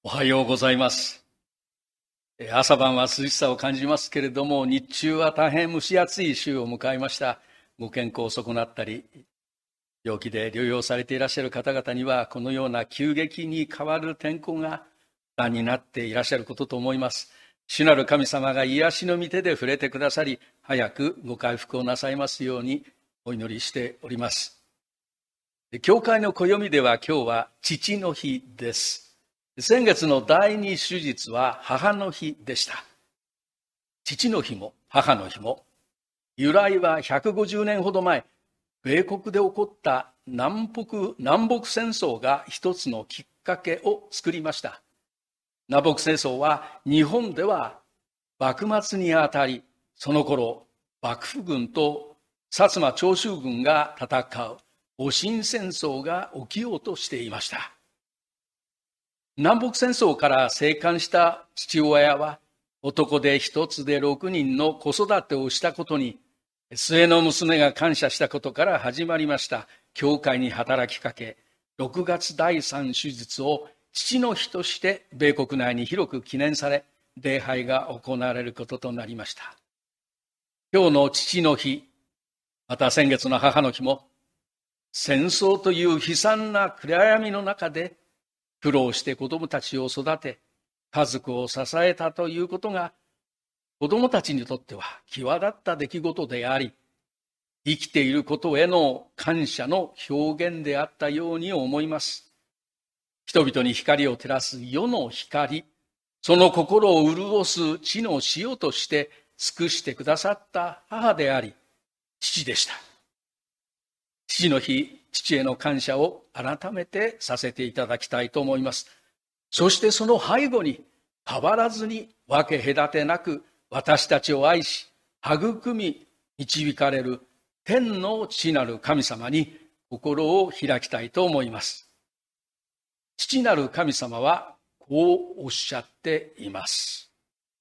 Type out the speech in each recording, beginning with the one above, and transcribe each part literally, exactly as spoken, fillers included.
おはようございます。朝晩は涼しさを感じますけれども、日中は大変蒸し暑い週を迎えました。ご健康を損なったり、病気で療養されていらっしゃる方々には、このような急激に変わる天候が負担になっていらっしゃることと思います。主なる神様が癒しの御手で触れてくださり、早くご回復をなさいますようにお祈りしております。教会の暦では今日は父の日です。先月の第二手術は母の日でした。父の日も母の日も、由来はひゃくごじゅうねんほど前、米国で起こった南北、南北戦争が一つのきっかけを作りました。南北戦争は日本では幕末にあたり、その頃幕府軍と薩摩長州軍が戦う戊辰戦争が起きようとしていました。南北戦争から生還した父親は、男で一つで六人の子育てをしたことに、末の娘が感謝したことから始まりました。教会に働きかけ、ろくがつ第三手術を父の日として米国内に広く記念され、礼拝が行われることとなりました。今日の父の日、また先月の母の日も、戦争という悲惨な暗闇の中で、苦労して子供たちを育て、家族を支えたということが、子供たちにとっては際立った出来事であり、生きていることへの感謝の表現であったように思います。人々に光を照らす世の光、その心を潤す地の塩として尽くしてくださった母であり、父でした。父の日、父への感謝を改めてさせていただきたいと思います。そしてその背後に変わらずに分け隔てなく私たちを愛し、育み、導かれる天の父なる神様に心を開きたいと思います。父なる神様はこうおっしゃっています。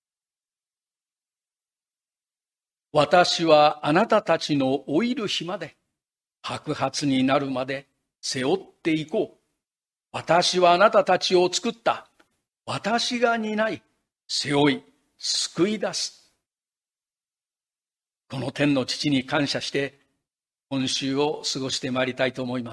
私はあなたたちの老いる日まで、白髪になるまで背負っていこう。私はあなたたちを作った。私が担い、背負い、救い出す。この天の父に感謝して、今週を過ごしてまいりたいと思います。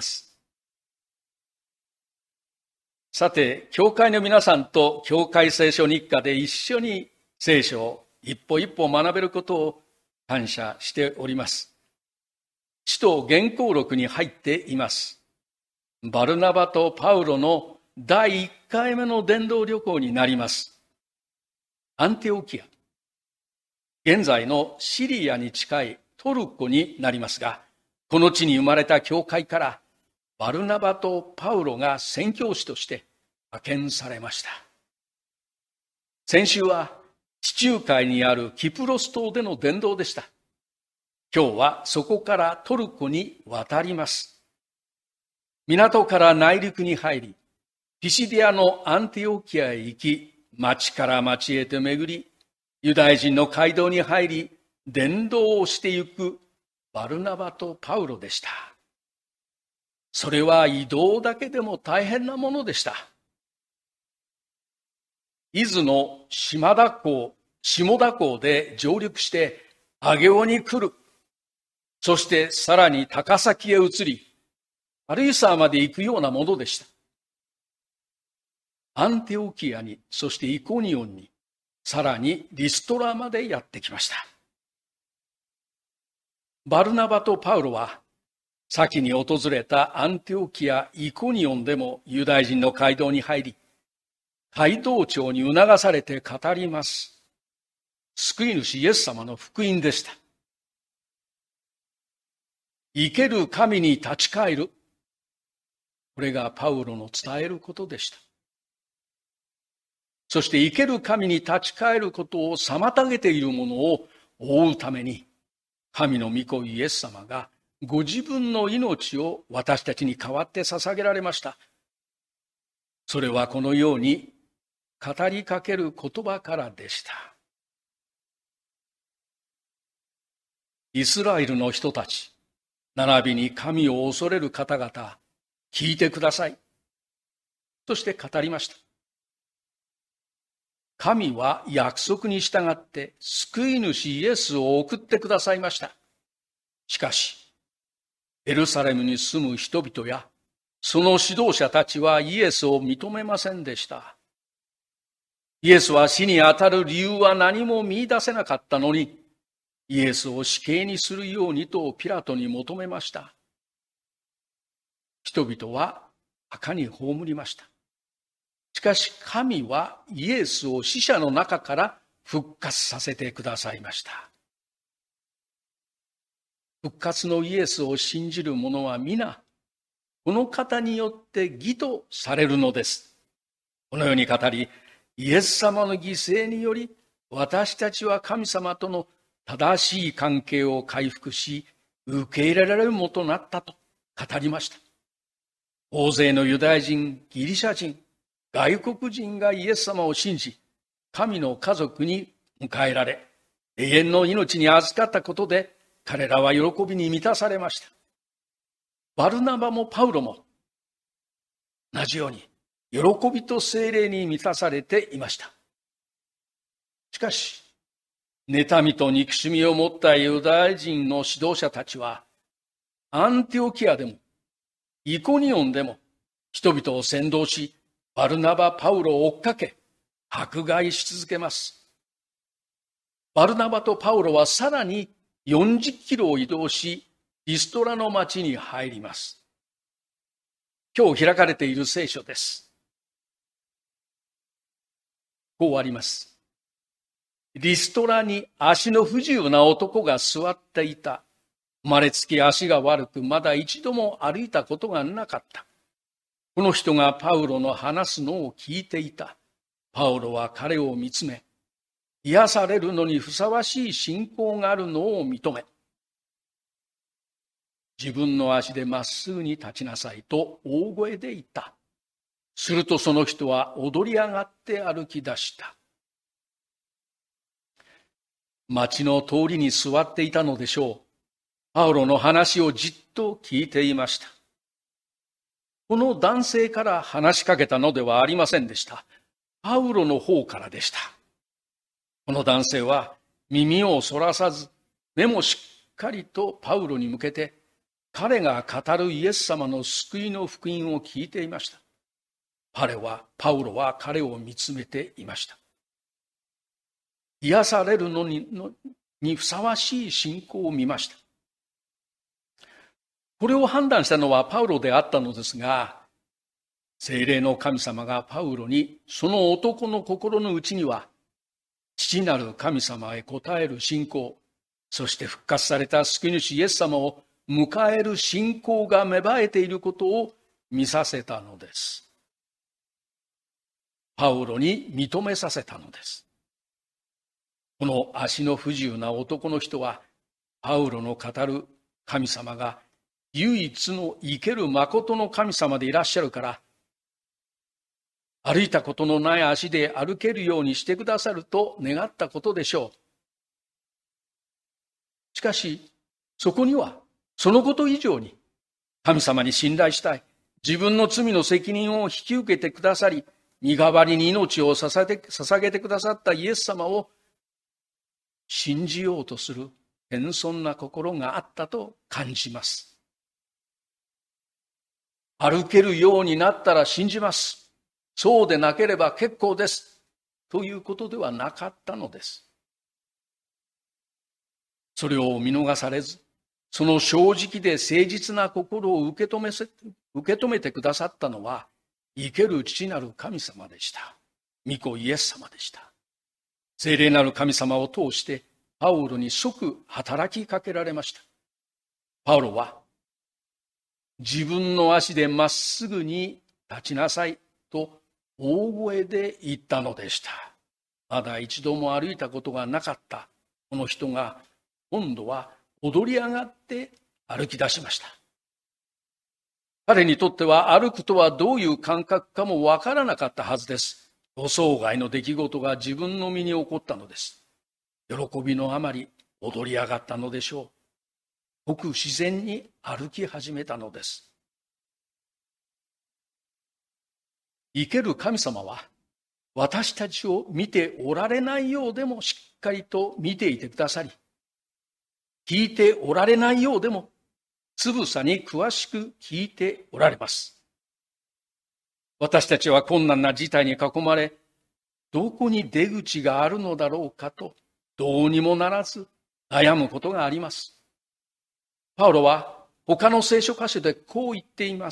さて、教会の皆さんと教会聖書日課で一緒に聖書を一歩一歩学べることを感謝しております。使徒原稿録に入っています。バルナバとパウロの第一回目の伝道旅行になります。アンテオキア、現在のシリアに近いトルコになりますが、この地に生まれた教会からバルナバとパウロが宣教師として派遣されました。先週は地中海にあるキプロス島での伝道でした。今日はそこからトルコに渡ります。港から内陸に入り、ピシディアのアンティオキアへ行き、町から町へと巡り、ユダヤ人の街道に入り、伝道をしてゆくバルナバとパウロでした。それは移動だけでも大変なものでした。伊豆の島田港、下田港で上陸して、上尾に来る。そしてさらに高崎へ移り、軽井沢まで行くようなものでした。アンテオキアに、そしてイコニオンに、さらにリストラまでやってきました。バルナバとパウロは、先に訪れたアンテオキア、イコニオンでもユダヤ人の街道に入り、街道長に促されて語ります。救い主イエス様の福音でした。生ける神に立ち返る。これがパウロの伝えることでした。そして生ける神に立ち返ることを妨げているものを覆うために、神の御子イエス様がご自分の命を私たちに代わって捧げられました。それはこのように語りかける言葉からでした。イスラエルの人たち、並びに神を恐れる方々、聞いてください。そして語りました。 神は約束に従って救い主イエスを送ってくださいました。しかし、エルサレムに住む人々やその指導者たちはイエスを認めませんでした。イエスは死に当たる理由は何も見出せなかったのに、イエスを死刑にするようにとピラトに求めました。人々は墓に葬りました。しかし神はイエスを死者の中から復活させてくださいました。復活のイエスを信じる者は皆、この方によって義とされるのです。このように語り、イエス様の犠牲により、私たちは神様との正しい関係を回復し、受け入れられるものとなったと語りました。大勢のユダヤ人、ギリシャ人、外国人がイエス様を信じ、神の家族に迎えられ、永遠の命に預かったことで、彼らは喜びに満たされました。バルナバもパウロも同じように喜びと聖霊に満たされていました。しかし、妬みと憎しみを持ったユダヤ人の指導者たちは、アンティオキアでも、イコニオンでも、人々を扇動し、バルナバ、パウロを追っかけ、迫害し続けます。バルナバとパウロはさらによんじゅっキロを移動し、リストラの町に入ります。今日開かれている聖書です。こうあります。リストラに足の不自由な男が座っていた。生まれつき足が悪く、まだ一度も歩いたことがなかった。この人がパウロの話すのを聞いていた。パウロは彼を見つめ、癒されるのにふさわしい信仰があるのを認め、自分の足でまっすぐに立ちなさいと大声で言った。するとその人は踊り上がって歩き出した。町の通りに座っていたのでしょう。パウロの話をじっと聞いていました。この男性から話しかけたのではありませんでした。パウロの方からでした。この男性は耳をそらさず、目もしっかりとパウロに向けて、彼が語るイエス様の救いの福音を聞いていました。彼は、パウロは彼を見つめていました。癒されるのに、のにふさわしい信仰を見ました。これを判断したのはパウロであったのですが、聖霊の神様がパウロに、その男の心の内には、父なる神様へ応える信仰、そして復活された救い主イエス様を迎える信仰が芽生えていることを見させたのです。パウロに認めさせたのです。この足の不自由な男の人は、パウロの語る神様が唯一の生ける誠の神様でいらっしゃるから、歩いたことのない足で歩けるようにしてくださると願ったことでしょう。しかし、そこには、そのこと以上に、神様に信頼したい、自分の罪の責任を引き受けてくださり、身代わりに命を捧げてくださったイエス様を信じようとする謙遜な心があったと感じます。歩けるようになったら信じます。そうでなければ結構です。ということではなかったのです。それを見逃されず、その正直で誠実な心を受け止めせ、受け止めてくださったのは、生ける父なる神様でした。御子イエス様でした。聖霊なる神様を通して、パウロに即働きかけられました。パウロは、自分の足でまっすぐに立ちなさいと大声で言ったのでした。まだ一度も歩いたことがなかったこの人が、今度は踊り上がって歩き出しました。彼にとっては歩くとはどういう感覚かもわからなかったはずです。予想外の出来事が自分の身に起こったのです。喜びのあまり踊り上がったのでしょう。ごく自然に歩き始めたのです。生ける神様は、 私たちを見ておられないようでもしっかりと見ていてくださり、聞いておられないようでもつぶさに詳しく聞いておられます。私たちは困難な事態に囲まれ、どこに出口があるのだろうかと、どうにもならず悩むことがあります。パウロは他の聖書箇所でこう言っています。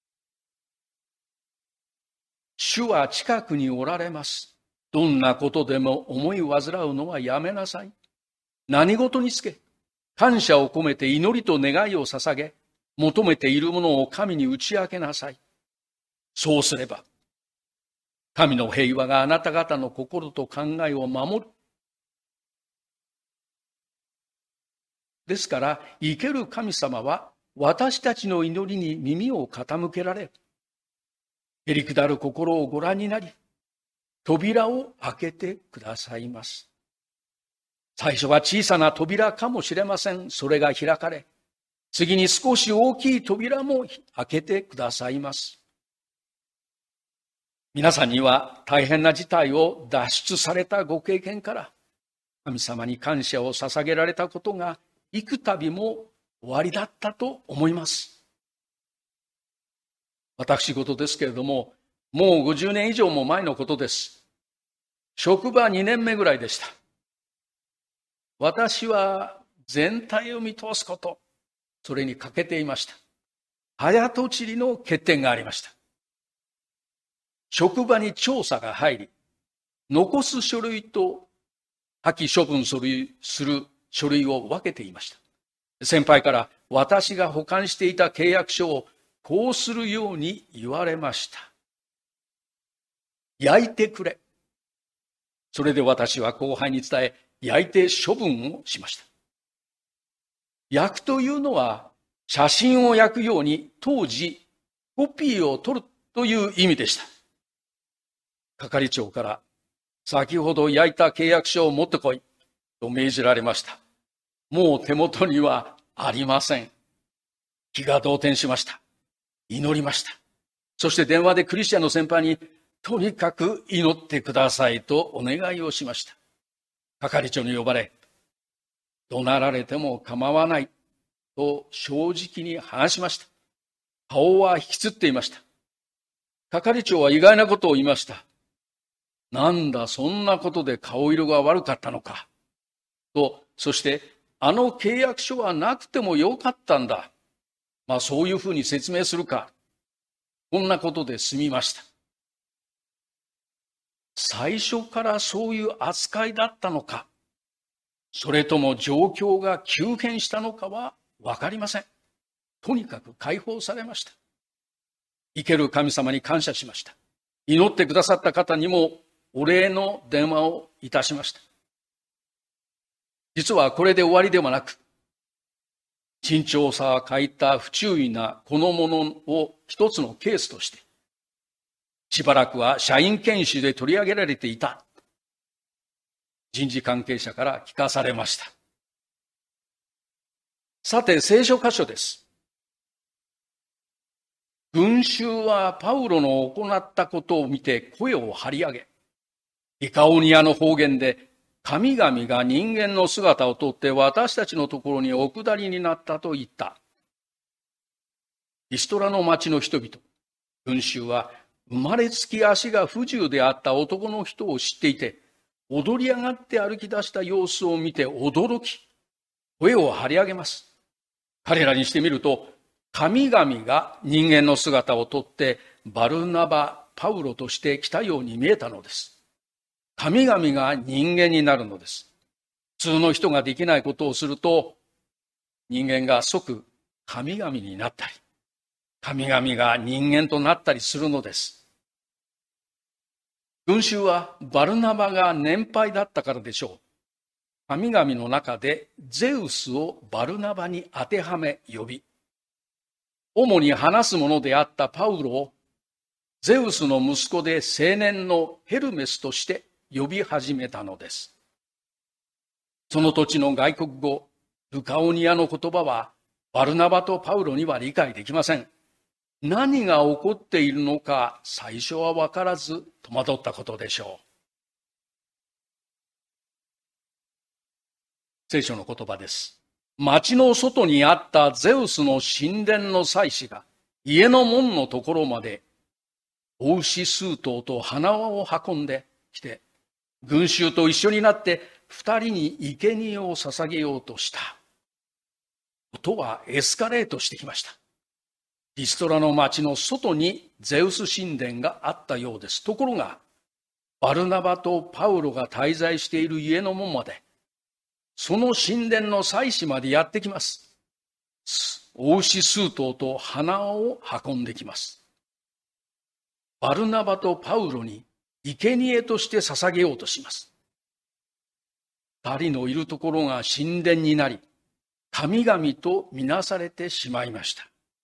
主は近くにおられます。どんなことでも思い煩うのはやめなさい。何事につけ、感謝を込めて祈りと願いを捧げ、求めているものを神に打ち明けなさい。そうすれば、神の平和があなた方の心と考えを守る。ですから、生ける神様は私たちの祈りに耳を傾けられ、へりくだる心をご覧になり、扉を開けてくださいます。最初は小さな扉かもしれません。それが開かれ、次に少し大きい扉も開けてくださいます。皆さんには大変な事態を脱出されたご経験から、神様に感謝を捧げられたことが幾度も終わりだったと思います。私事ですけれども、もうごじゅうねん以上も前のことです。職場にねんめぐらいでした。私は全体を見通すこと、それに欠けていました。早とちりの欠点がありました。職場に調査が入り、残す書類と破棄処分する書類を分けていました。先輩から私が保管していた契約書をこうするように言われました。焼いてくれ。それで私は後輩に伝え、焼いて処分をしました。焼くというのは、写真を焼くように当時コピーを取るという意味でした。係長から、先ほど焼いた契約書を持ってこいと命じられました。もう手元にはありません。気が動転しました。祈りました。そして電話でクリスチャンの先輩に、とにかく祈ってくださいとお願いをしました。係長に呼ばれ、怒鳴られても構わないと正直に話しました。顔は引きつっていました。係長は意外なことを言いました。なんだ、そんなことで顔色が悪かったのか。と、そして、あの契約書はなくてもよかったんだ。まあそういうふうに説明するか。こんなことで済みました。最初からそういう扱いだったのか、それとも状況が急変したのかはわかりません。とにかく解放されました。生ける神様に感謝しました。祈ってくださった方にもお礼の電話をいたしました。実はこれで終わりではなく、慎重さが欠いた不注意なこのものを一つのケースとして、しばらくは社員研修で取り上げられていた。人事関係者から聞かされました。さて、聖書箇所です。群衆はパウロの行ったことを見て声を張り上げ、リカオニアの方言で、神々が人間の姿をとって私たちのところにお下りになったと言った。リストラの町の人々、群衆は生まれつき足が不自由であった男の人を知っていて、踊り上がって歩き出した様子を見て驚き、声を張り上げます。彼らにしてみると、神々が人間の姿をとってバルナバ、パウロとして来たように見えたのです。神々が人間になるのです。普通の人ができないことをすると、人間が即神々になったり、神々が人間となったりするのです。群衆はバルナバが年配だったからでしょう。神々の中でゼウスをバルナバに当てはめ呼び、主に話すものであったパウロをゼウスの息子で青年のヘルメスとして呼び始めたのです。その土地の外国語、ルカオニアの言葉はバルナバとパウロには理解できません。 何が起こっているのか最初は分からず戸惑ったことでしょう。聖書の言葉です。町の外にあったゼウスの神殿の祭司が家の門のところまで子牛数頭と花輪を運んできて、群衆と一緒になって二人に生贄を捧げようとした。ことはエスカレートしてきました。リストラの町の外にゼウス神殿があったようです。ところが、バルナバとパウロが滞在している家の門まで、その神殿の祭司までやってきます。子牛数頭と花を運んできます。バルナバとパウロに生贄として捧げようとします。二人のいるところが神殿になり、神々とみなされてしまいました。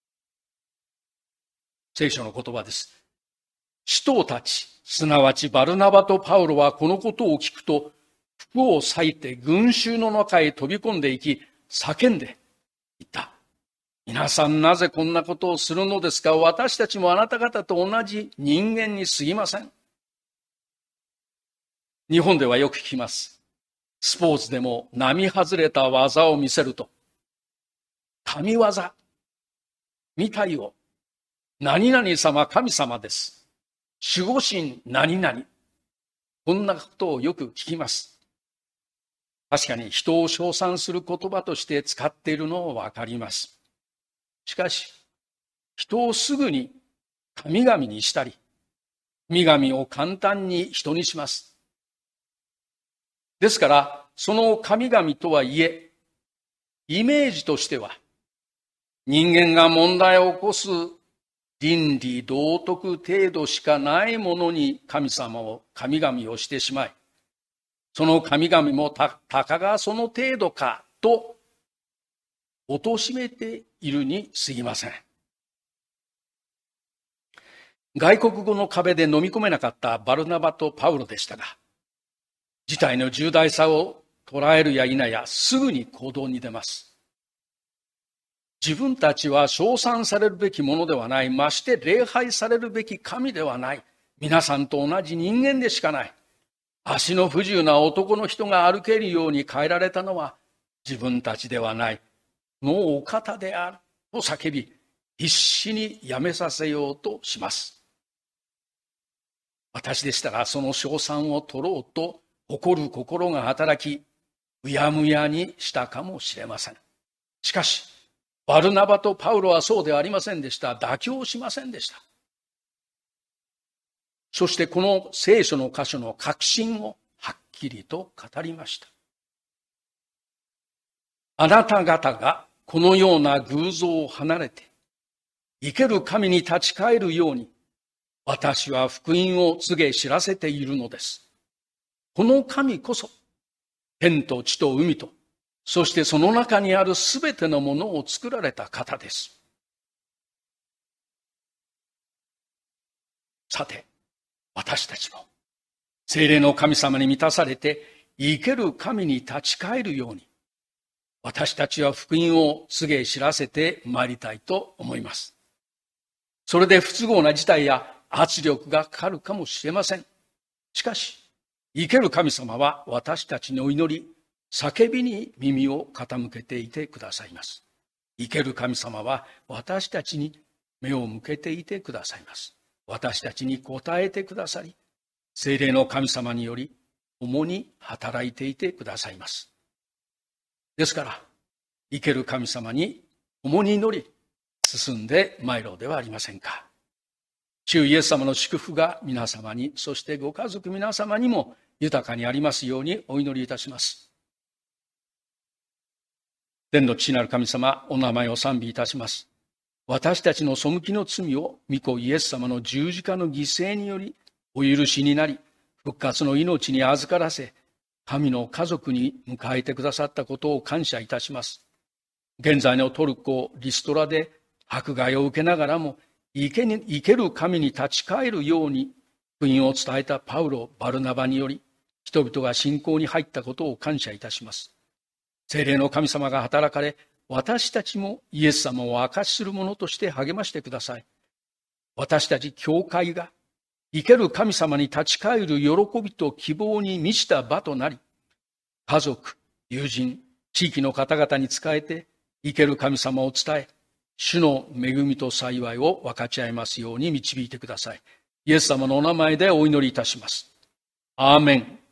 聖書の言葉です。使徒たち、すなわちバルナバとパウロはこのことを聞くと、服を裂いて群衆の中へ飛び込んでいき、叫んでいった。皆さんなぜこんなことをするのですか？私たちもあなた方と同じ人間に過ぎません。日本ではよく聞きます。スポーツでも並外れた技を見せると、神業、見たいよ。何々様、神様です。守護神何々。こんなことをよく聞きます。確かに人を称賛する言葉として使っているのはわかります。しかし、人をすぐに神々にしたり、神々を簡単に人にします。ですから、その神々とはいえ、イメージとしては、人間が問題を起こす倫理道徳程度しかないものに神様を、神々をしてしまい、その神々もた、たかがその程度かと貶めているに過ぎません。外国語の壁で飲み込めなかったバルナバとパウロでしたが、事態の重大さを捉えるや否やすぐに行動に出ます。自分たちは称賛されるべきものではない。まして礼拝されるべき神ではない。皆さんと同じ人間でしかない。足の不自由な男の人が歩けるように変えられたのは自分たちではない。のお方であると叫び、必死にやめさせようとします。私でしたらその称賛を取ろうと誇る心が働き、うやむやにしたかもしれません。しかし、バルナバとパウロはそうではありませんでした。妥協しませんでした。そしてこの聖書の箇所の核心をはっきりと語りました。あなた方がこのような偶像を離れて、生ける神に立ち返るように、私は福音を告げ知らせているのです。この神こそ、天と地と海と、そしてその中にあるすべてのものを作られた方です。さて、私たちも、聖霊の神様に満たされて、生ける神に立ち返るように、私たちは福音を告げ知らせてまいりたいと思います。それで不都合な事態や圧力がかかるかもしれません。しかし、生ける神様は私たちの祈り、叫びに耳を傾けていてくださいます。生ける神様は私たちに目を向けていてくださいます。私たちに応えてくださり、聖霊の神様により共に働いていてくださいます。ですから、生ける神様に共に祈り、進んで参ろうではありませんか。主イエス様の祝福が皆様に、そしてご家族皆様にも豊かにありますようにお祈りいたします。天の父なる神様、お名前を賛美いたします。私たちの背きの罪を御子イエス様の十字架の犠牲によりお許しになり、復活の命に預からせ、神の家族に迎えてくださったことを感謝いたします。現在のトルコ、リストラで迫害を受けながらも、生けに、生ける神に立ち返るように福音を伝えたパウロ、バルナバにより、人々が信仰に入ったことを感謝いたします。聖霊の神様が働かれ、私たちもイエス様を証しする者として励ましてください。 私たち教会が生ける神様に立ち返る喜びと希望に満ちた場となり、家族、友人、地域の方々に仕えて生ける神様を伝え、主の恵みと幸いを分かち合いますように導いてください。イエス様のお名前でお祈りいたします。アーメン。